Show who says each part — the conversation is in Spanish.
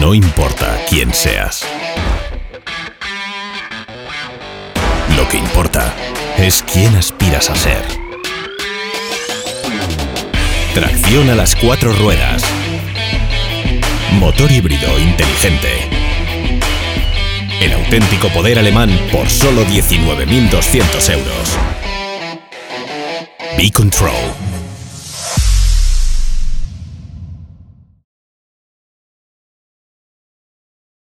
Speaker 1: No importa quién seas. Lo que importa es quién aspiras a ser. Tracción a las 4 ruedas. Motor híbrido inteligente. El auténtico poder alemán por solo 19.200 euros. B-Control.